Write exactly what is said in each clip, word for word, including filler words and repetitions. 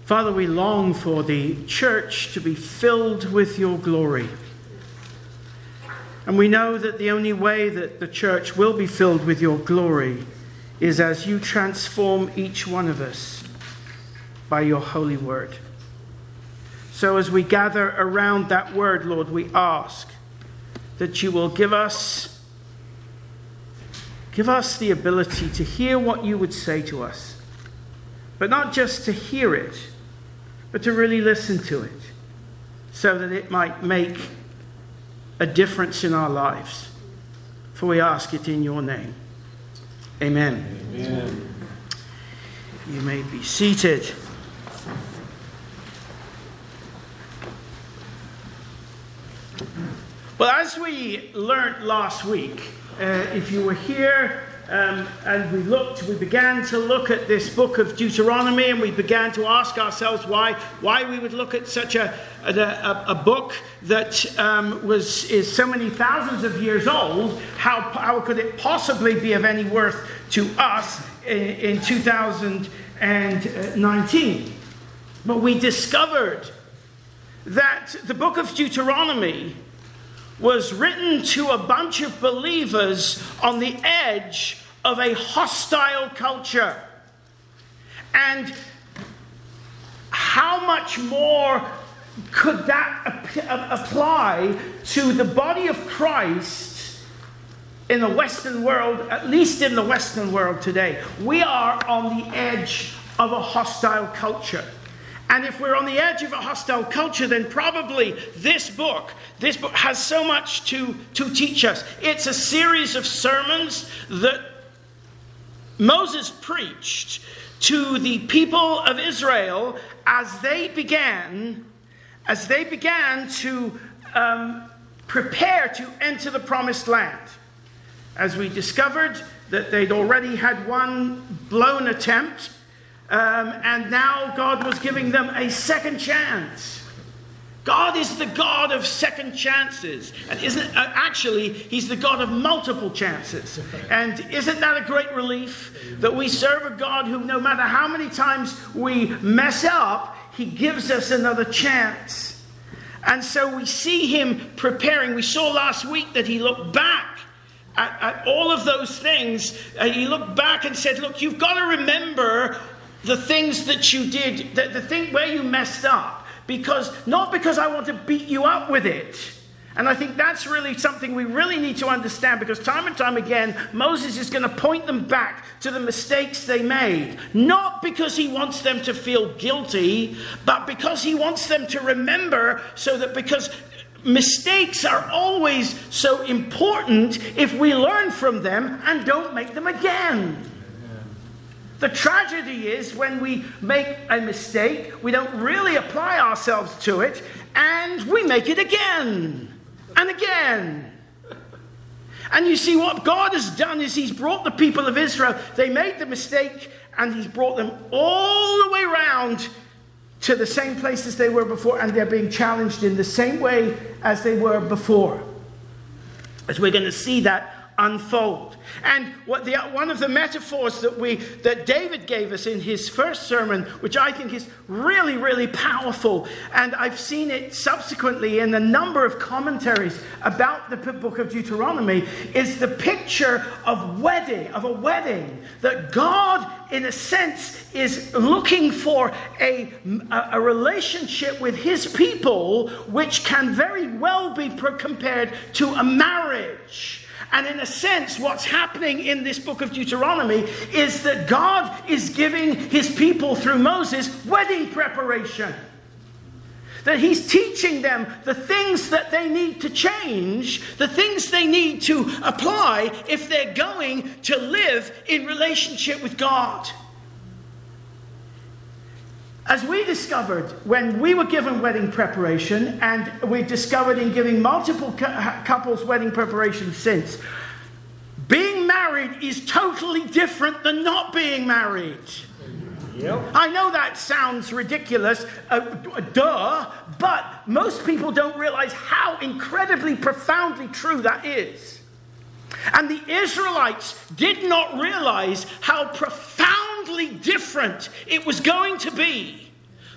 Father, we long for the church to be filled with your glory. And we know that the only way that the church will be filled with your glory is as you transform each one of us by your holy word. So as we gather around that word, Lord, we ask that you will give us, give us the ability to hear what you would say to us. But not just to hear it, but to really listen to it, so that it might make a difference in our lives. For we ask it in your name. Amen. Amen. You may be seated. Well, as we learned last week, uh, if you were here um, and we looked, we began to look at this book of Deuteronomy, and we began to ask ourselves why why we would look at such a a, a book that um, was is so many thousands of years old. How how could it possibly be of any worth to us in, in two thousand nineteen? But we discovered that the book of Deuteronomy was written to a bunch of believers on the edge of a hostile culture. And how much more could that ap- apply to the body of Christ in the Western world, at least in the Western world today? We are on the edge of a hostile culture. And if we're on the edge of a hostile culture, then probably this book, this book has so much to, to teach us. It's a series of sermons that Moses preached to the people of Israel as they began, as they began to um, prepare to enter the promised land. As we discovered that they'd already had one blown attempt, Um, and now God was giving them a second chance. God is the God of second chances. And isn't uh, actually, he's the God of multiple chances. And isn't that a great relief? That we serve a God who, no matter how many times we mess up, he gives us another chance. And so we see him preparing. We saw last week that he looked back at, at all of those things. Uh, he looked back and said, look, you've got to remember the things that you did, the, the thing where you messed up, because not because I want to beat you up with it. And I think that's really something we really need to understand, because time and time again, Moses is going to point them back to the mistakes they made. Not because he wants them to feel guilty, but because he wants them to remember, so that because mistakes are always so important if we learn from them and don't make them again. The tragedy is when we make a mistake, we don't really apply ourselves to it, and we make it again and again. And you see, what God has done is he's brought the people of Israel, they made the mistake, and he's brought them all the way around to the same place as they were before, and they're being challenged in the same way as they were before. As we're going to see that unfold. And what the one of the metaphors that we that David gave us in his first sermon, which I think is really, really powerful, and I've seen it subsequently in a number of commentaries about the book of Deuteronomy, is the picture of wedding, of a wedding, that God, in a sense, is looking for a, a, a relationship with his people, which can very well be compared to a marriage. And in a sense, what's happening in this book of Deuteronomy is that God is giving his people, through Moses, wedding preparation. That he's teaching them the things that they need to change, the things they need to apply if they're going to live in relationship with God. As we discovered when we were given wedding preparation, and we discovered in giving multiple couples wedding preparation since, being married is totally different than not being married. Yep. I know that sounds ridiculous, uh, duh, but most people don't realize how incredibly profoundly true that is. And the Israelites did not realize how profoundly different it was going to be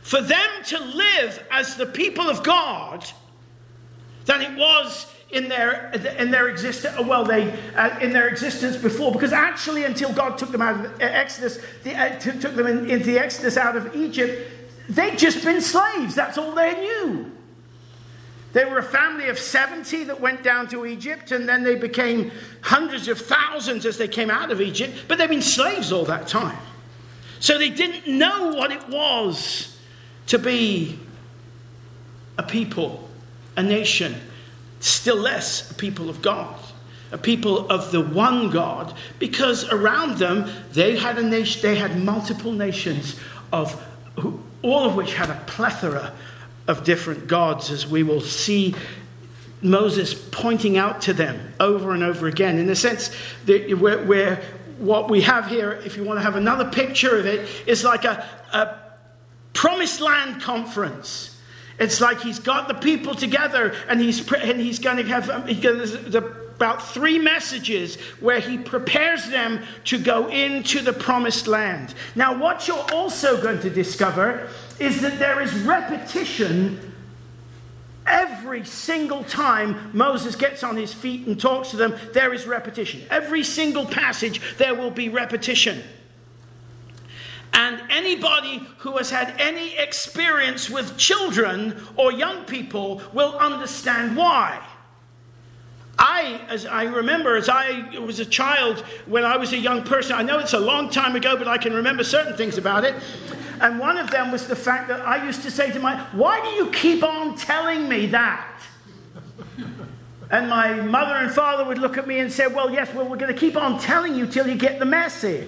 for them to live as the people of God than it was in their in their existence. Well, they uh, in their existence before, because actually, until God took them out of Exodus, the, uh, took them in, into the Exodus out of Egypt, they'd just been slaves. That's all they knew. They were a family of seventy that went down to Egypt, and then they became hundreds of thousands as they came out of Egypt. But they've been slaves all that time, so they didn't know what it was to be a people, a nation. Still less a people of God, a people of the one God, because around them they had a nation, they had multiple nations of all of which had a plethora of different gods, as we will see Moses pointing out to them over and over again. In the sense that where, where what we have here, if you want to have another picture of it, is like a, a promised land conference. It's like he's got the people together, and he's and he's going to have um, there's about three messages where he prepares them to go into the promised land. Now, what you're also going to discover is that there is repetition every single time Moses gets on his feet and talks to them. There is repetition. Every single passage, there will be repetition. And anybody who has had any experience with children or young people will understand why. I, as I remember, as I was a child, when I was a young person, I know it's a long time ago, but I can remember certain things about it. And one of them was the fact that I used to say to my, why do you keep on telling me that? And my mother and father would look at me and say, well, yes, well, we're going to keep on telling you till you get the message.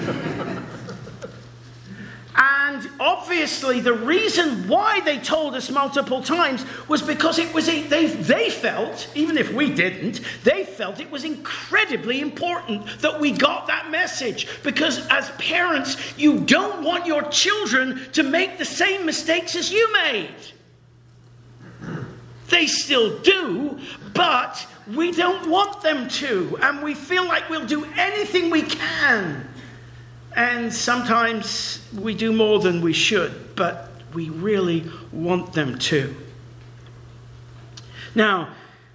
And obviously the reason why they told us multiple times was because it was a, they, they felt, even if we didn't, they felt it was incredibly important that we got that message. Because as parents, you don't want your children to make the same mistakes as you made. They still do, but we don't want them to. And we feel like we'll do anything we can. And sometimes we do more than we should, but we really want them to. Now,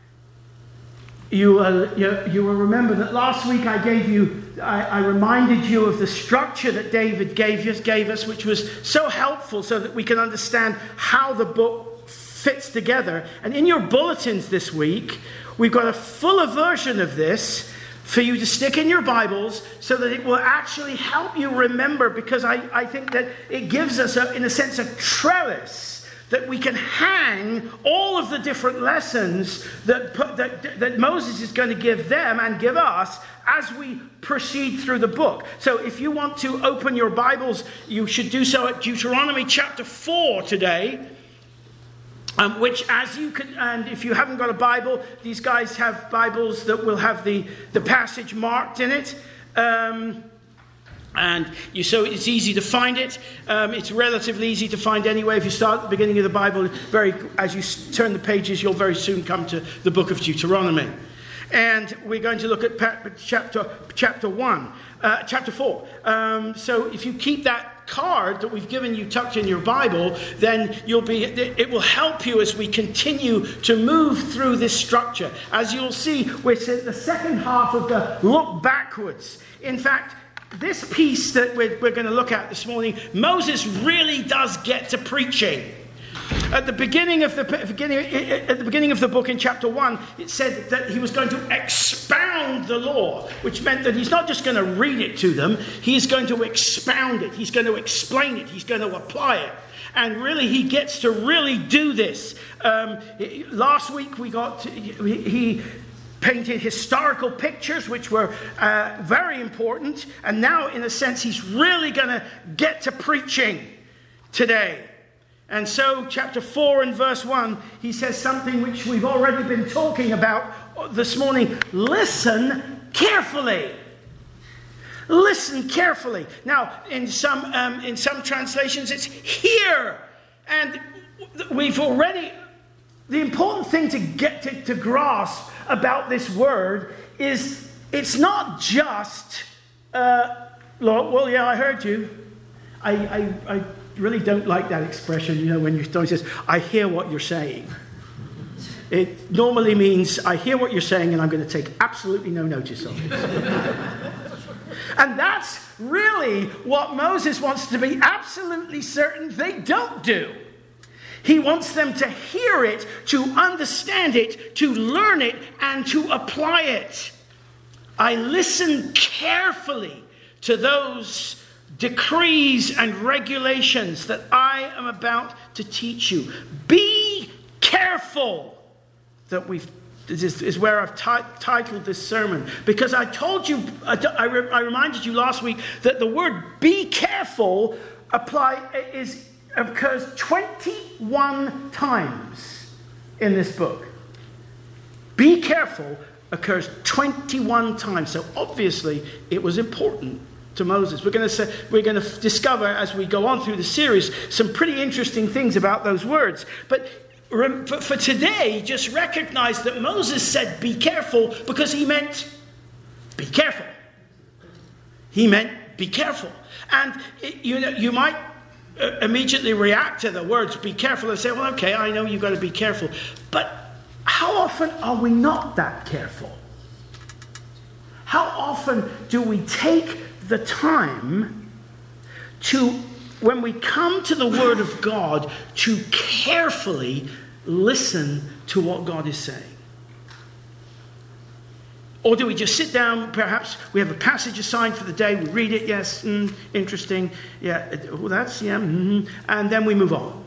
you, uh, you, you will remember that last week I gave you, I, I reminded you of the structure that David gave us, gave us, which was so helpful so that we can understand how the book fits together. And in your bulletins this week, we've got a fuller version of this for you to stick in your Bibles so that it will actually help you remember, because I, I think that it gives us, a, in a sense, a trellis that we can hang all of the different lessons that, that, that Moses is going to give them and give us as we proceed through the book. So if you want to open your Bibles, you should do so at Deuteronomy chapter four today. Um, which, as you can, and if you haven't got a Bible, these guys have Bibles that will have the, the passage marked in it. Um, and you, so it's easy to find it. Um, it's relatively easy to find anyway. If you start at the beginning of the Bible, very as you turn the pages, you'll very soon come to the book of Deuteronomy. And we're going to look at chapter chapter one, uh, chapter four. Um, so if you keep that card that we've given you tucked in your Bible, then you'll be it will help you as we continue to move through this structure. As you'll see, we're in the second half of the look backwards. In fact, this piece that we're, we're going to look at this morning, Moses really does get to preaching. At the beginning of the beginning, at the beginning of the book in chapter one, it said that he was going to expound the law, which meant that he's not just going to read it to them, he's going to expound it, he's going to explain it, he's going to apply it. And really, he gets to really do this. Um, last week, we got to, he painted historical pictures, which were uh, very important. And now, in a sense, he's really going to get to preaching today. And so, chapter four and verse one, he says something which we've already been talking about this morning. Listen carefully. Listen carefully. Now, in some um, in some translations, it's hear. And we've already... The important thing to get to, to grasp about this word is it's not just, uh, Lord, well, yeah, I heard you. I, I, I really don't like that expression, you know, when your son says, I hear what you're saying. It normally means, I hear what you're saying and I'm going to take absolutely no notice of it. And that's really what Moses wants to be absolutely certain they don't do. He wants them to hear it, to understand it, to learn it, and to apply it. I listen carefully to those decrees and regulations that I am about to teach you. Be careful that we've This is where I've t- titled this sermon. Because I told you, I, I, re- I reminded you last week that the word be careful apply, is, occurs twenty-one times in this book. Be careful occurs twenty-one times. So obviously it was important to Moses. We're going to say, we're going to discover as we go on through the series some pretty interesting things about those words. But For today, just recognize that Moses said, be careful, because he meant, be careful. He meant, be careful. And it, you know, you might uh, immediately react to the words, be careful, and say, well, okay, I know you've got to be careful. But how often are we not that careful? How often do we take the time to, when we come to the Word of God, to carefully listen to what God is saying? Or do we just sit down, perhaps we have a passage assigned for the day, we read it, yes, mm, interesting, yeah, well, that's, yeah, mm, and then we move on.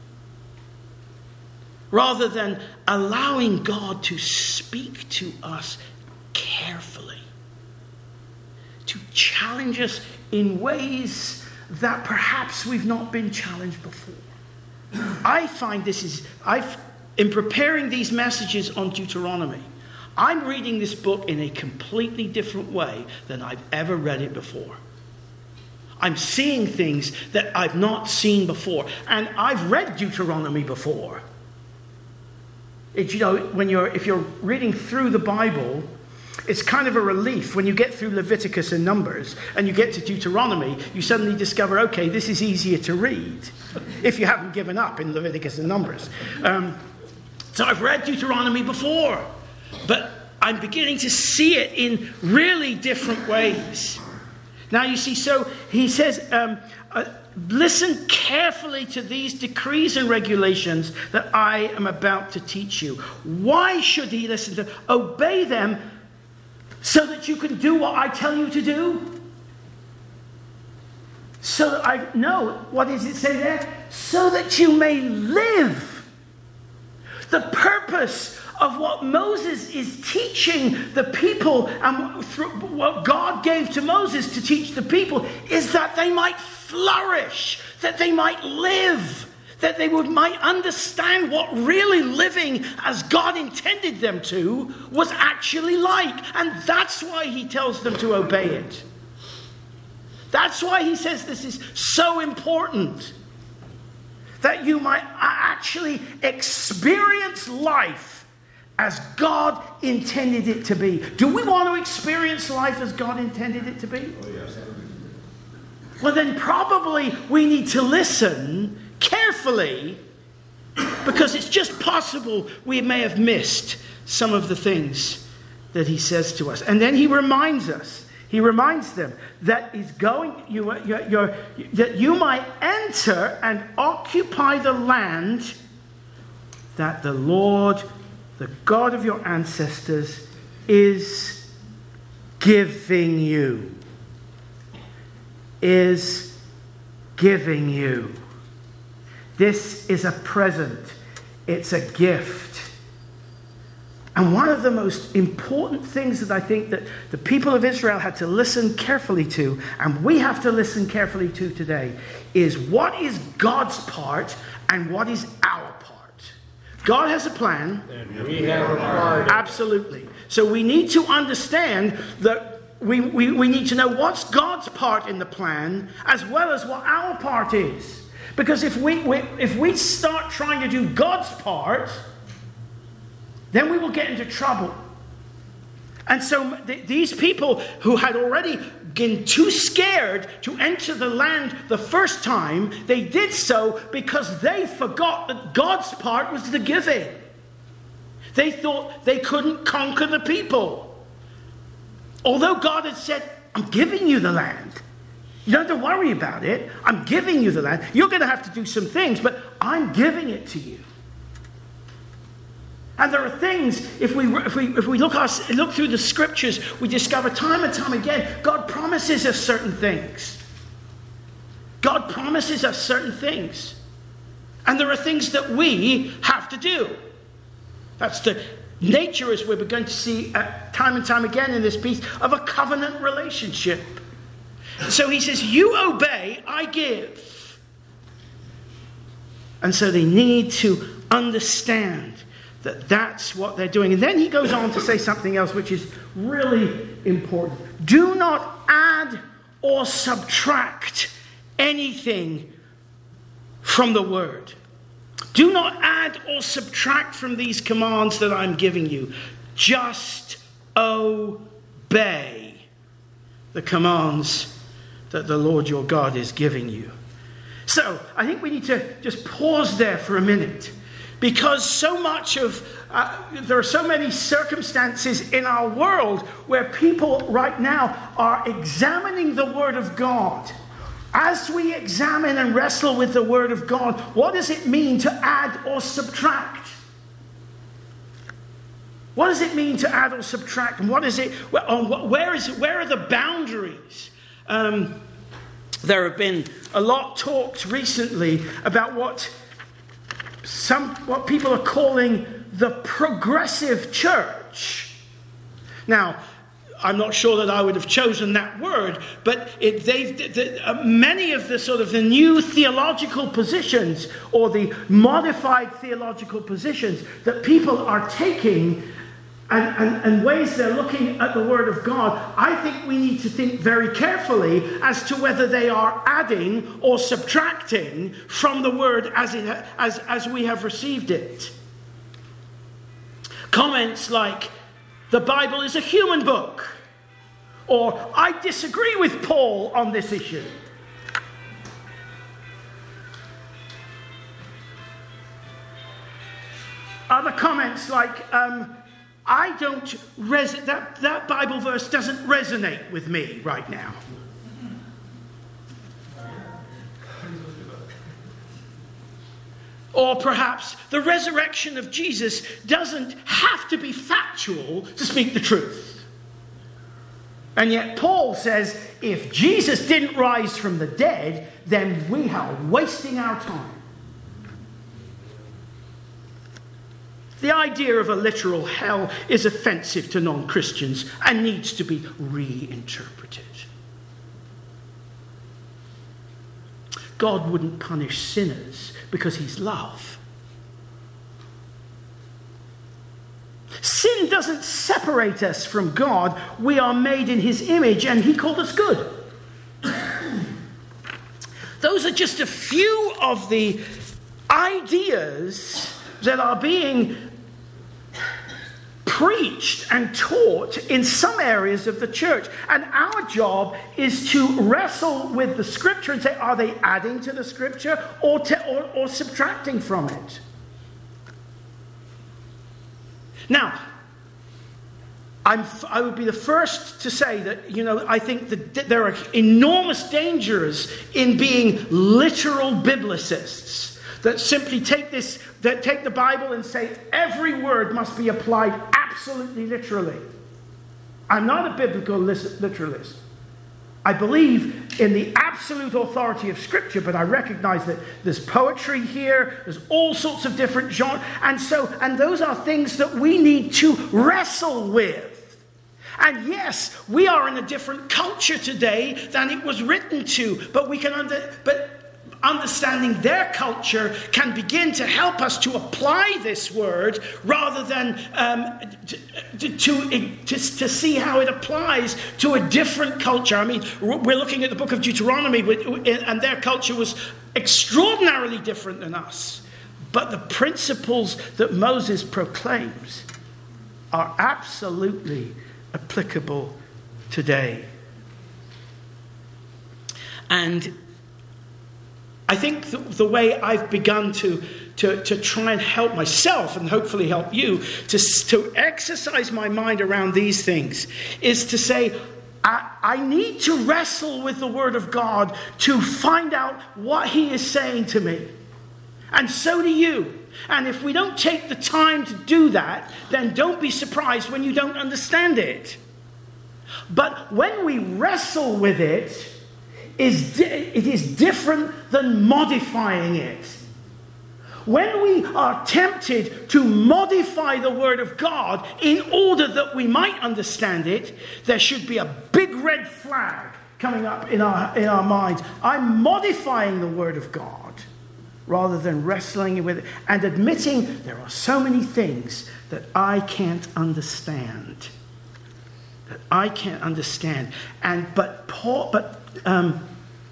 Rather than allowing God to speak to us carefully, to challenge us in ways that perhaps we've not been challenged before. I find this is, I've, in preparing these messages on Deuteronomy, I'm reading this book in a completely different way than I've ever read it before. I'm seeing things that I've not seen before. And I've read Deuteronomy before. It's, you know, when you're, if you're reading through the Bible, it's kind of a relief when you get through Leviticus and Numbers and you get to Deuteronomy, you suddenly discover, okay, this is easier to read if you haven't given up in Leviticus and Numbers. Um, so I've read Deuteronomy before, but I'm beginning to see it in really different ways. Now you see, so he says, um, uh, listen carefully to these decrees and regulations that I am about to teach you. Why should he listen to? Obey them so that you can do what I tell you to do. So that I know, what does it say there? So that you may live. The purpose of what Moses is teaching the people and what God gave to Moses to teach the people is that they might flourish, that they might live, that they would might understand what really living as God intended them to was actually like. And that's why he tells them to obey it. That's why he says this is so important. That you might actually experience life as God intended it to be. Do we want to experience life as God intended it to be? Oh, yes. Well, then probably we need to listen carefully, because it's just possible we may have missed some of the things that he says to us. And then he reminds us, he reminds them that he's going, you, you're, you're, that you might enter and occupy the land that the Lord, the God of your ancestors, is giving you. Is giving you. This is a present. It's a gift. And one of the most important things that I think that the people of Israel had to listen carefully to, and we have to listen carefully to today, is what is God's part and what is our part. God has a plan. And we have a part. Absolutely. So we need to understand that we, we, we need to know what's God's part in the plan as well as what our part is. Because if we, we if we start trying to do God's part, then we will get into trouble. And so th- these people who had already been too scared to enter the land the first time, they did so because they forgot that God's part was the giving. They thought they couldn't conquer the people. Although God had said, I'm giving you the land. You don't have to worry about it. I'm giving you the land. You're going to have to do some things, but I'm giving it to you. And there are things, if we if we if we look us look through the scriptures, we discover time and time again, God promises us certain things. God promises us certain things. And there are things that we have to do. That's the nature, as we're going to see uh, time and time again in this piece, of a covenant relationship. So he says, you obey, I give. And so they need to understand that that's what they're doing. And then he goes on to say something else which is really important. Do not add or subtract anything from the word. Do not add or subtract from these commands that I'm giving you. Just obey the commands that the Lord your God is giving you. So I think we need to just pause there for a minute. Because so much of, uh, there are so many circumstances in our world where people right now are examining the Word of God. As we examine and wrestle with the Word of God, what does it mean to add or subtract? What does it mean to add or subtract? And what is it, where is it, where are the boundaries? Um, there have been a lot talked recently about what Some what people are calling the progressive church. Now, I'm not sure that I would have chosen that word, but it, they've the, uh, many of the sort of the new theological positions or the modified theological positions that people are taking and, and, and ways they're looking at the Word of God, I think we need to think very carefully as to whether they are adding or subtracting from the Word as, it, as, as we have received it. Comments like, the Bible is a human book, or I disagree with Paul on this issue. Other comments like, um, I don't, res- that, that Bible verse doesn't resonate with me right now. Or perhaps the resurrection of Jesus doesn't have to be factual to speak the truth. And yet Paul says, if Jesus didn't rise from the dead, then we are wasting our time. The idea of a literal hell is offensive to non-Christians and needs to be reinterpreted. God wouldn't punish sinners because he's love. Sin doesn't separate us from God. We are made in his image and he called us good. Those are just a few of the ideas that are being preached and taught in some areas of the church. And our job is to wrestle with the scripture and say, are they adding to the scripture or, to, or, or subtracting from it? Now, I'm, I would be the first to say that, you know, I think that there are enormous dangers in being literal biblicists that simply take this, that take the Bible and say every word must be applied absolutely literally. I'm not a biblical literalist. I believe in the absolute authority of Scripture, but I recognize that there's poetry here, there's all sorts of different genres, and so, and those are things that we need to wrestle with. And yes, we are in a different culture today than it was written to, but we can under, but understanding their culture can begin to help us to apply this word rather than um, to, to, to, to see how it applies to a different culture. I mean, we're looking at the book of Deuteronomy, and their culture was extraordinarily different than us. But the principles that Moses proclaims are absolutely applicable today. And I think the, the way I've begun to, to, to try and help myself and hopefully help you to, to exercise my mind around these things is to say, I, I need to wrestle with the Word of God to find out what He is saying to me. And so do you. And if we don't take the time to do that, then don't be surprised when you don't understand it. But when we wrestle with it, is di- it is different than modifying it. When we are tempted to modify the Word of God in order that we might understand it, there should be a big red flag coming up in our, in our minds. I'm modifying the Word of God rather than wrestling with it and admitting there are so many things that I can't understand. That I can't understand. And but Paul, but um,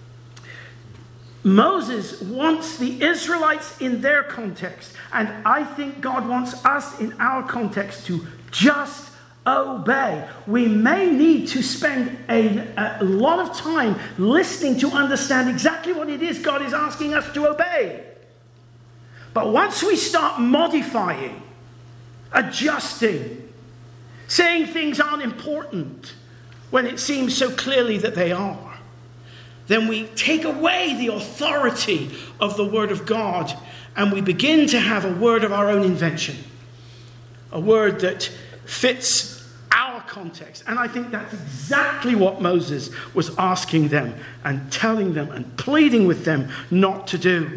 Moses wants the Israelites in their context, and I think God wants us in our context to just obey. We may need to spend a, a lot of time listening to understand exactly what it is God is asking us to obey. But once we start modifying, adjusting, saying things aren't important when it seems so clearly that they are, then we take away the authority of the Word of God and we begin to have a word of our own invention. A word that fits our context. And I think that's exactly what Moses was asking them and telling them and pleading with them not to do.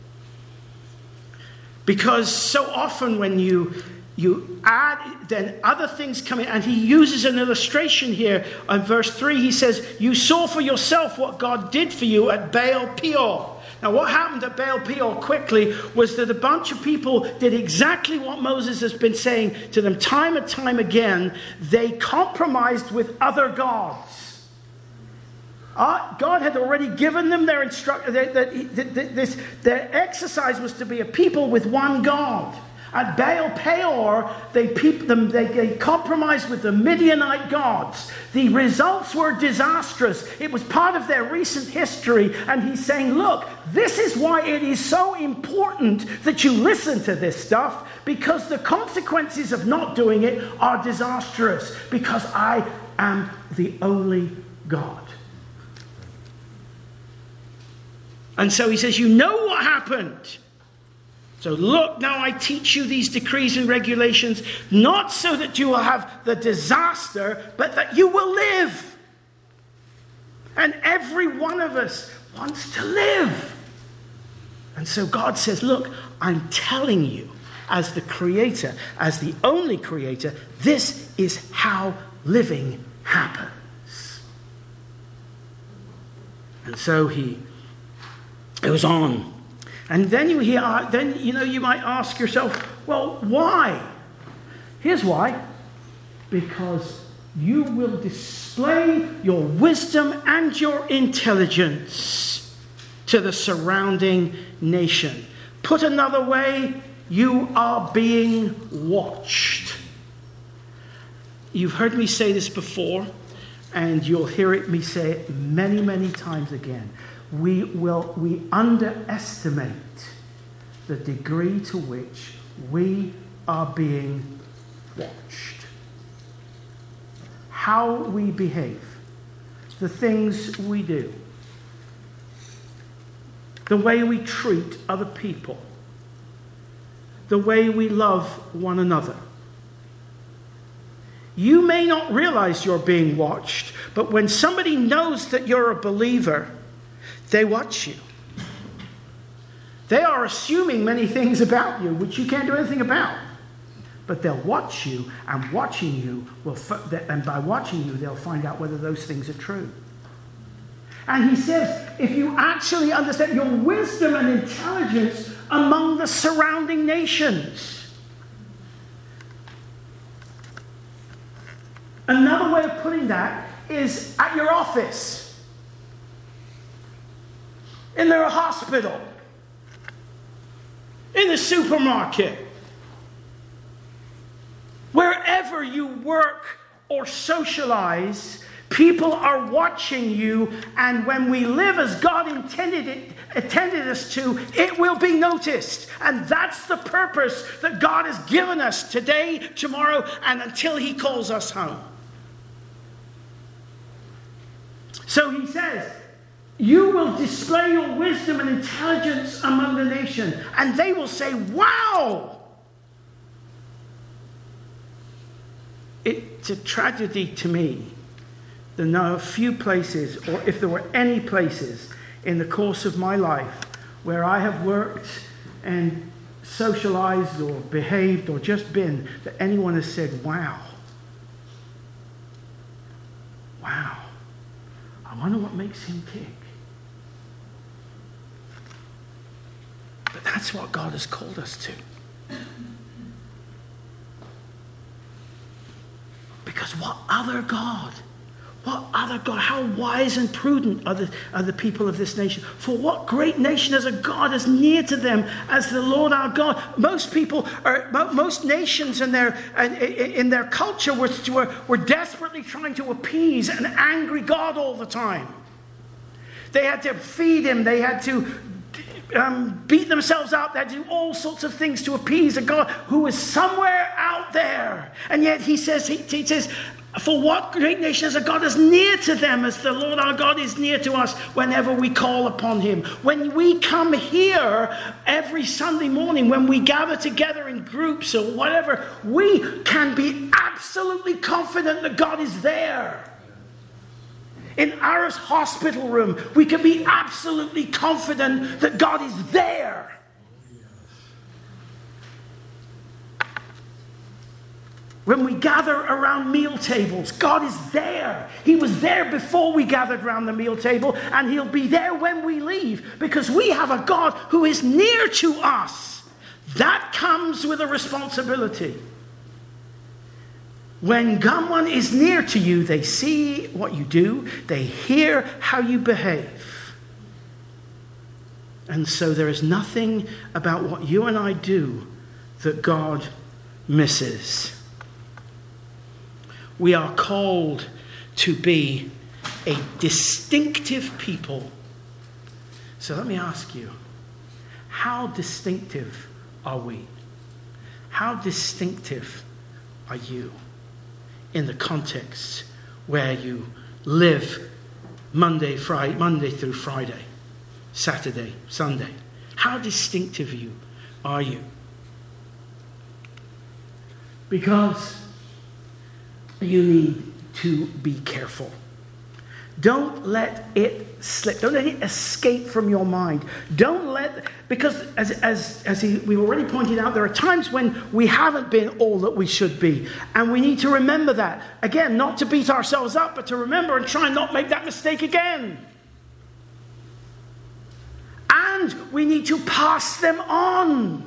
Because so often when you you add, then other things come in. And he uses an illustration here. In verse three, he says, you saw for yourself what God did for you at Baal Peor. Now what happened at Baal Peor quickly was that a bunch of people did exactly what Moses has been saying to them time and time again. They compromised with other gods. Uh, God had already given them their instruction. That, that, that, this, their exercise was to be a people with one God. At Baal Peor, they, peep them, they, they compromised with the Midianite gods. The results were disastrous. It was part of their recent history. And he's saying, look, this is why it is so important that you listen to this stuff, because the consequences of not doing it are disastrous, because I am the only God. And so he says, you know what happened. So look, now I teach you these decrees and regulations, not so that you will have the disaster, but that you will live. And every one of us wants to live. And so God says, look, I'm telling you, as the creator, as the only creator, this is how living happens. And so he goes on. And then you hear, then you know you might ask yourself, well, why? Here's why. Because you will display your wisdom and your intelligence to the surrounding nation. Put another way, you are being watched. You've heard me say this before, and you'll hear it me say it many, many times again. We will we underestimate the degree to which we are being watched. How we behave, the things we do, the way we treat other people, the way we love one another. You may not realize you're being watched, but when somebody knows that you're a believer, they watch you. They are assuming many things about you, which you can't do anything about. But they'll watch you, and watching you will, and by watching you, they'll find out whether those things are true. And he says, if you actually understand your wisdom and intelligence among the surrounding nations. Another way of putting that is at your office. In their hospital, in the supermarket, wherever you work or socialize, People are watching you, and when we live as God intended it, intended us to, it will be noticed. And that's the purpose that God has given us today, tomorrow, and until he calls us home. So he says, you will display your wisdom and intelligence among the nation, and they will say, wow! It's a tragedy to me. There are a few places, or if there were any places in the course of my life where I have worked and socialized or behaved or just been, that anyone has said, wow. Wow. I wonder what makes him tick. But that's what God has called us to. Because what other God, what other God, how wise and prudent are the, are the people of this nation? For what great nation has a God as near to them as the Lord our God? Most people, are, most nations in their, in their culture were, were, were desperately trying to appease an angry God all the time. They had to feed him, they had to Um, beat themselves up. They do all sorts of things to appease a God who is somewhere out there. And yet he says, he, he says, for what great nation is a God as near to them as the Lord our God is near to us whenever we call upon him. When we come here every Sunday morning, when we gather together in groups or whatever, we can be absolutely confident that God is there. In our hospital room, we can be absolutely confident that God is there. When we gather around meal tables, God is there. He was there before we gathered around the meal table, and he'll be there when we leave, because we have a God who is near to us. That comes with a responsibility. When someone is near to you, they see what you do, they hear how you behave. And so there is nothing about what you and I do that God misses. We are called to be a distinctive people. So let me ask you, how distinctive are we? How distinctive are you? In the context where you live Monday, Friday, Monday through Friday, Saturday, Sunday. How distinctive you are you? Because you need to be careful. Don't let it slip. Don't let it escape from your mind. Don't let, because as as as he, we already pointed out, there are times when we haven't been all that we should be, and we need to remember that. Again, not to beat ourselves up, but to remember and try and not make that mistake again. And we need to pass them on.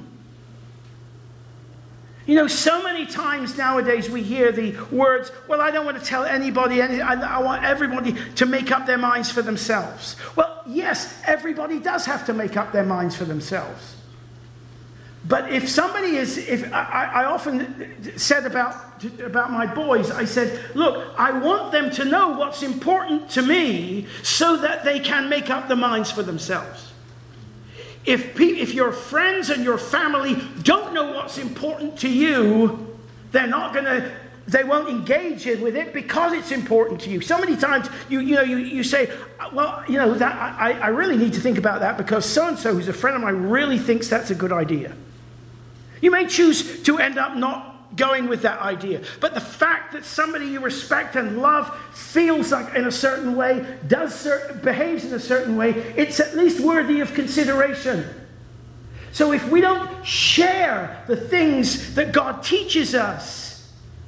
You know, so many times nowadays we hear the words, well, I don't want to tell anybody, anything. I want everybody to make up their minds for themselves. Well, yes, everybody does have to make up their minds for themselves. But if somebody is, if I, I often said about, about my boys, I said, look, I want them to know what's important to me so that they can make up their minds for themselves. If pe- if your friends and your family don't know what's important to you, they're not going to, they won't engage in with it because it's important to you. So many times you you know you, you say, well, you know, that I, I really need to think about that because so-and-so who's a friend of mine really thinks that's a good idea. You may choose to end up not going with that idea. But the fact that somebody you respect and love feels like in a certain way, does certain, behaves in a certain way, it's at least worthy of consideration. So if we don't share the things that God teaches us,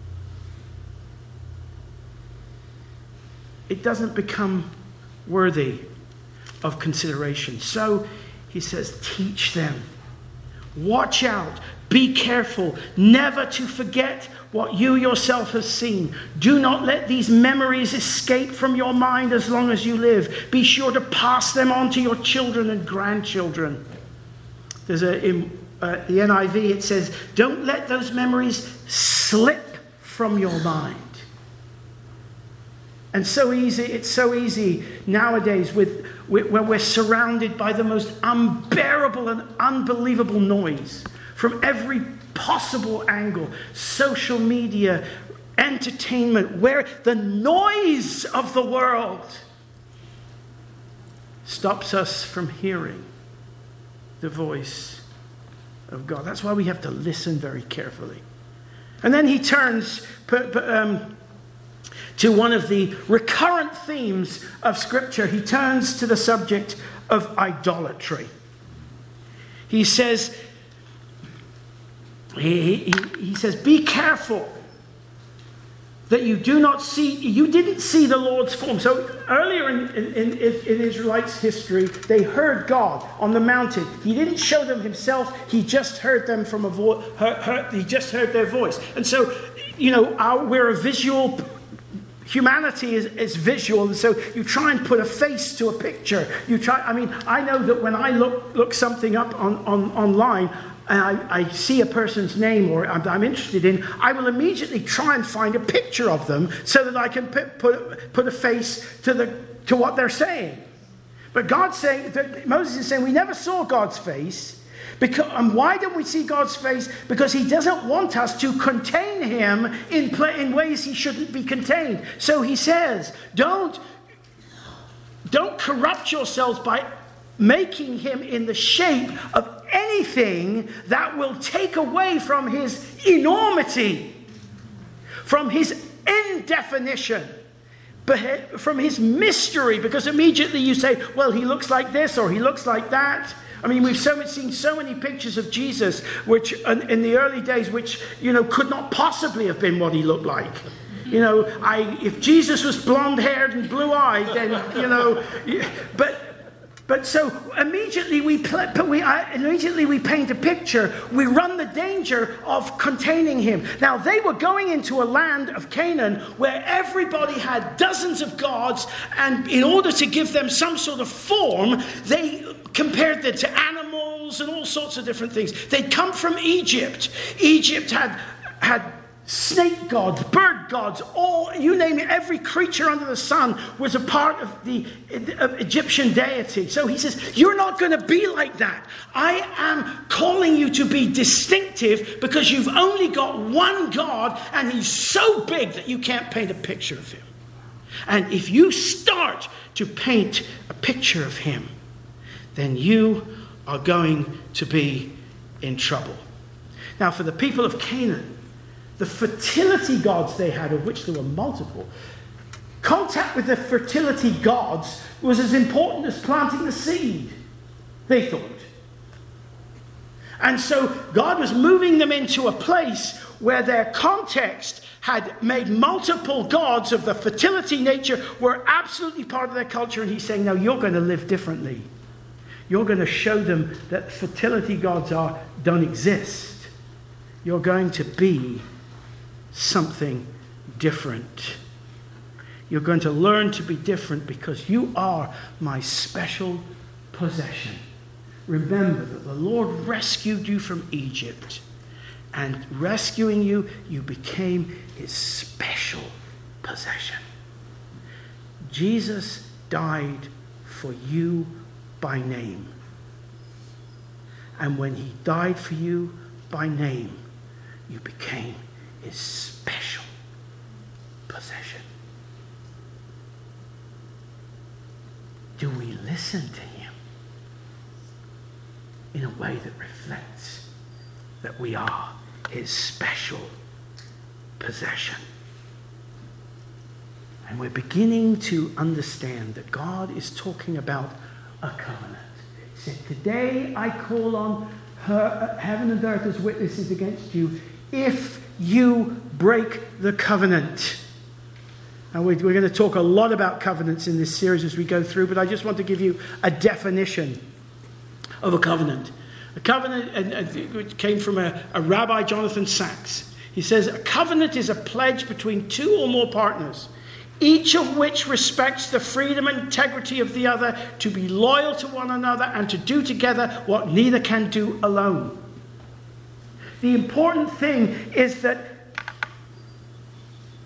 it doesn't become worthy of consideration. So he says, teach them. Watch out. Be careful never to forget what you yourself have seen. Do not let these memories escape from your mind as long as you live. Be sure to pass them on to your children and grandchildren. There's a in uh, the N I V, it says, don't let those memories slip from your mind. And so easy, it's so easy nowadays with, with when we're surrounded by the most unbearable and unbelievable noise from every possible angle. Social media, entertainment, where the noise of the world stops us from hearing the voice of God. That's why we have to listen very carefully. And then he turns um, to one of the recurrent themes of Scripture. He turns to the subject of idolatry. He says, he, he, he says, be careful that you do not see, you didn't see the Lord's form. So earlier in, in, in, in Israelites' history, they heard God on the mountain. He didn't show them himself. He just heard them from a voice. He just heard their voice. And so, you know, our, we're a visual, humanity is, is visual. And so you try and put a face to a picture. You try, I mean, I know that when I look, look something up on, on online, and I, I see a person's name or I'm, I'm interested in, I will immediately try and find a picture of them so that I can put, put, put a face to the to what they're saying. But God's saying, that Moses is saying, we never saw God's face. Because, and why don't we see God's face? Because he doesn't want us to contain him in, play, in ways he shouldn't be contained. So he says, don't, don't corrupt yourselves by making him in the shape of anything that will take away from his enormity, from his indefinition, but from his mystery. Because immediately you say, well, he looks like this or he looks like that. I mean, we've so, seen so many pictures of Jesus, which in the early days, which, you know, could not possibly have been what he looked like. You know, I if Jesus was blonde-haired and blue-eyed, then, you know, but... But so immediately we, pl- we uh, immediately we paint a picture. We run the danger of containing him. Now they were going into a land of Canaan where everybody had dozens of gods, and in order to give them some sort of form, they compared them to animals and all sorts of different things. They'd come from Egypt. Egypt had had. snake gods, bird gods, all, you name it, every creature under the sun was a part of the of Egyptian deity. So he says, you're not going to be like that. I am calling you to be distinctive because you've only got one God and he's so big that you can't paint a picture of him. And if you start to paint a picture of him, then you are going to be in trouble. Now, for the people of Canaan, the fertility gods they had, of which there were multiple, contact with the fertility gods was as important as planting the seed, they thought. And so God was moving them into a place where their context had made multiple gods of the fertility nature were absolutely part of their culture. And he's saying, no, you're going to live differently. You're going to show them that fertility gods are don't exist. You're going to be something different. You're going to learn to be different because you are my special possession. Remember that the Lord rescued you from Egypt, and rescuing you, you became his special possession. Jesus died for you by name. And when he died for you by name, you became his special possession. Do we listen to him in a way that reflects that we are his special possession? And we're beginning to understand that God is talking about a covenant. He said, today I call on her, heaven and earth as witnesses against you if you break the covenant. And we're going to talk a lot about covenants in this series as we go through, but I just want to give you a definition of a covenant. A covenant, which came from a, a Rabbi, Jonathan Sachs. He says, a covenant is a pledge between two or more partners, each of which respects the freedom and integrity of the other, to be loyal to one another and to do together what neither can do alone. The important thing is that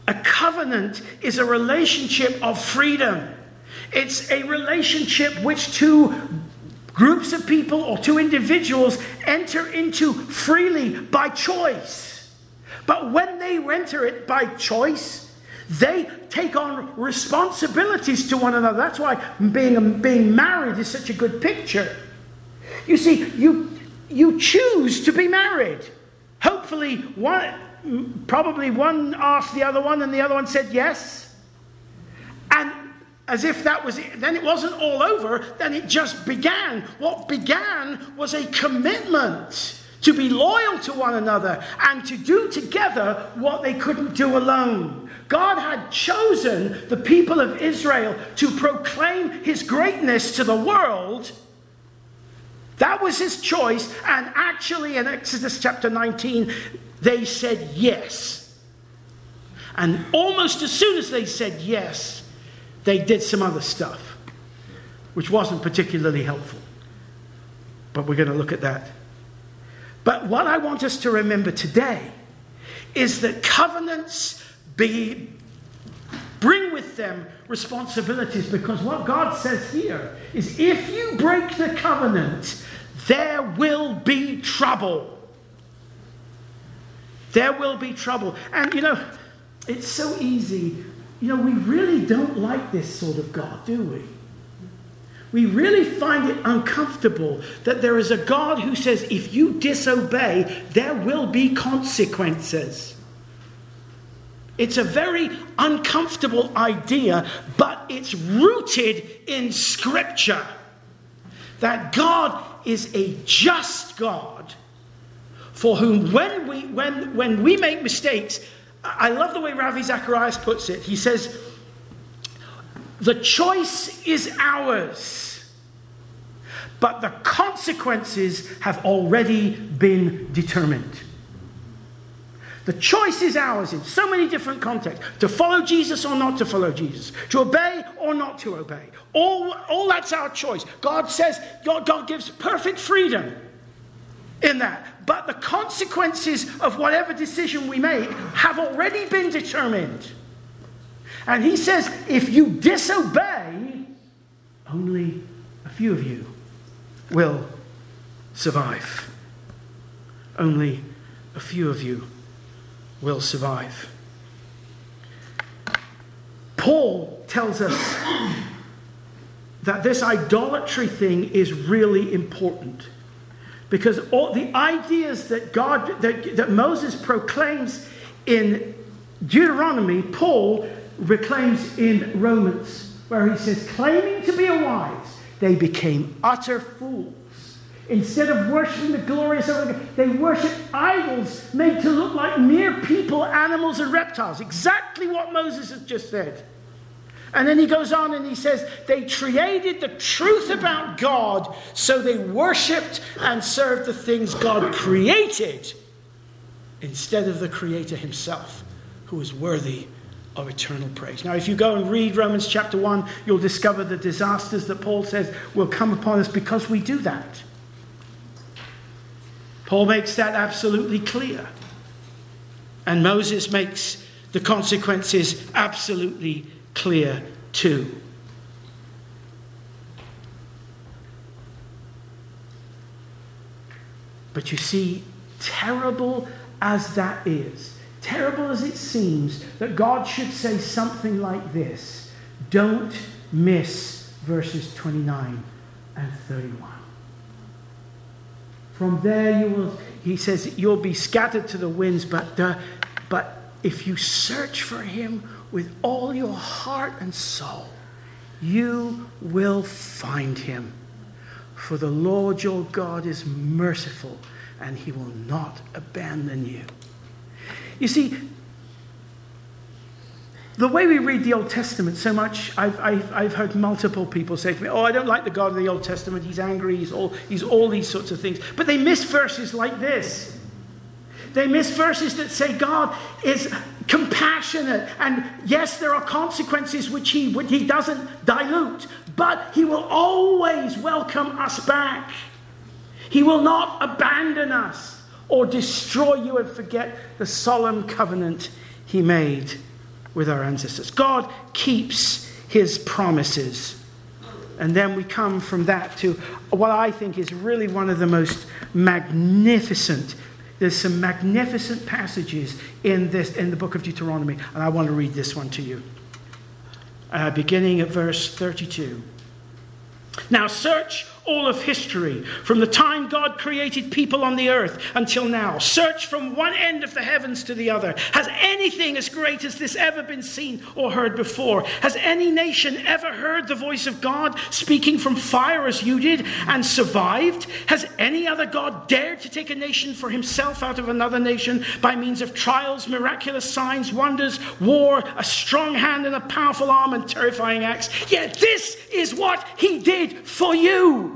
A covenant is a relationship of freedom. It's a relationship which two groups of people or two individuals enter into freely by choice. But when they enter it by choice, they take on responsibilities to one another. That's why being, being married is such a good picture. You see, you, you choose to be married. Hopefully, one, probably one asked the other one and the other one said yes. And as if that was it, then it wasn't all over, then it just began. What began was a commitment to be loyal to one another and to do together what they couldn't do alone. God had chosen the people of Israel to proclaim his greatness to the world. That was his choice. And actually in Exodus chapter nineteen, they said yes. And almost as soon as they said yes, they did some other stuff, which wasn't particularly helpful. But we're going to look at that. But what I want us to remember today is that covenants be, bring with them responsibilities, because what God says here is if you break the covenant, there will be trouble. There will be trouble. And you know, it's so easy. You know, we really don't like this sort of God, do we? We really find it uncomfortable that there is a God who says, if you disobey, there will be consequences. It's a very uncomfortable idea, but it's rooted in Scripture. That God is a just God for whom when we, when, when we make mistakes, I love the way Ravi Zacharias puts it. He says, the choice is ours, but the consequences have already been determined. The choice is ours in so many different contexts. To follow Jesus or not to follow Jesus. To obey or not to obey. All, all that's our choice. God says, God, God gives perfect freedom in that. But the consequences of whatever decision we make have already been determined. And he says, if you disobey, only a few of you will survive. Only a few of you will survive. Paul tells us that this idolatry thing is really important. Because all the ideas that God, that, that Moses proclaims in Deuteronomy, Paul proclaims in Romans, where he says, claiming to be a wise, they became utter fools. Instead of worshiping the glorious, they worship idols made to look like mere people, animals, and reptiles. Exactly what Moses has just said. And then he goes on and he says, they created the truth about God, so they worshipped and served the things God created instead of the Creator himself, who is worthy of eternal praise. Now, if you go and read Romans chapter one, you'll discover the disasters that Paul says will come upon us because we do that. Paul makes that absolutely clear. And Moses makes the consequences absolutely clear too. But you see, terrible as that is, terrible as it seems that God should say something like this, don't miss verses twenty-nine and thirty-one. From there you will, he says, you'll be scattered to the winds, but, uh, but if you search for him with all your heart and soul, you will find him. For the Lord your God is merciful, and he will not abandon you. You see, the way we read the Old Testament so much, I've, I've, I've heard multiple people say to me, oh, I don't like the God of the Old Testament. He's angry. He's all, he's all these sorts of things. But they miss verses like this. They miss verses that say God is compassionate. And yes, there are consequences which he, which he doesn't dilute. But he will always welcome us back. He will not abandon us or destroy you and forget the solemn covenant he made with our ancestors. God keeps his promises. And then we come from that to what I think is really one of the most magnificent. There's some magnificent passages in this in the book of Deuteronomy, and I want to read this one to you. Uh, beginning at verse thirty-two. Now search all of history, from the time God created people on the earth until now. Search from one end of the heavens to the other. Has anything as great as this ever been seen or heard before? Has any nation ever heard the voice of God speaking from fire as you did and survived? Has any other God dared to take a nation for himself out of another nation by means of trials, miraculous signs, wonders, war, a strong hand and a powerful arm and terrifying acts? Yet this is what he did for you.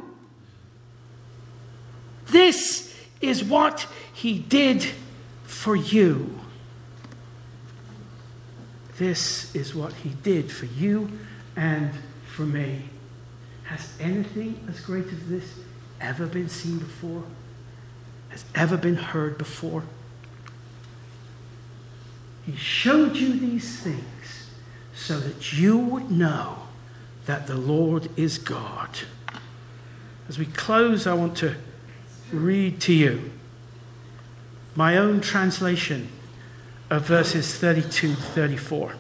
This is what he did for you. This is what he did for you and for me. Has anything as great as this ever been seen before? Has ever been heard before? He showed you these things so that you would know that the Lord is God. As we close, I want to read to you my own translation of verses thirty-two to thirty-four.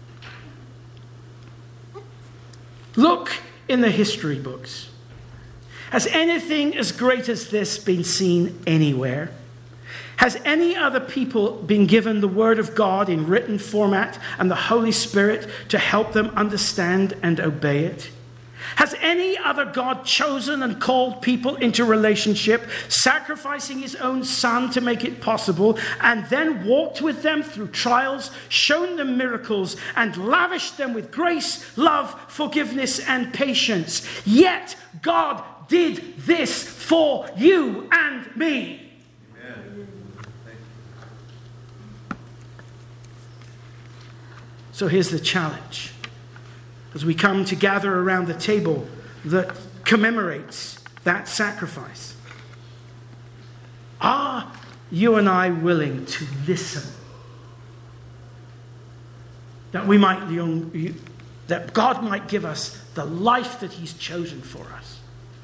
Look in the history books. Has anything as great as this been seen anywhere? Has any other people been given the word of God in written format and the Holy Spirit to help them understand and obey it? Has any other God chosen and called people into relationship, sacrificing his own son to make it possible, and then walked with them through trials, shown them miracles, and lavished them with grace, love, forgiveness, and patience? Yet God did this for you and me. Amen. So here's the challenge. As we come to gather around the table that commemorates that sacrifice, are you and I willing to listen? That we might, that God might give us the life that he's chosen for us.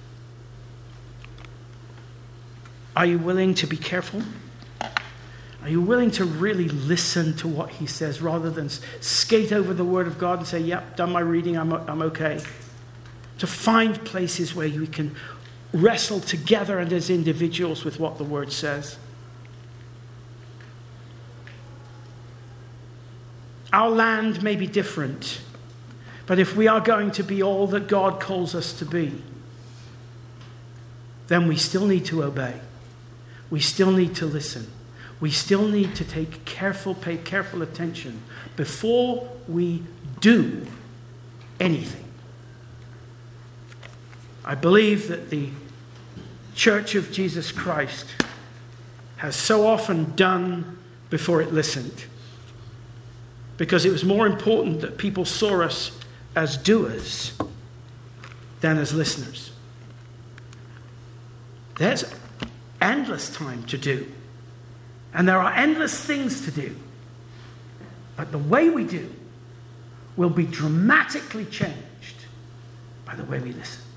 Are you willing to be careful? Are you willing to really listen to what he says rather than skate over the word of God and say, yep, done my reading, I'm, I'm okay? To find places where we can wrestle together and as individuals with what the word says. Our land may be different, but if we are going to be all that God calls us to be, then we still need to obey. We still need to listen. We still need to take careful, pay careful attention before we do anything. I believe that the Church of Jesus Christ has so often done before it listened, because it was more important that people saw us as doers than as listeners. There's endless time to do. And there are endless things to do. But the way we do will be dramatically changed by the way we listen.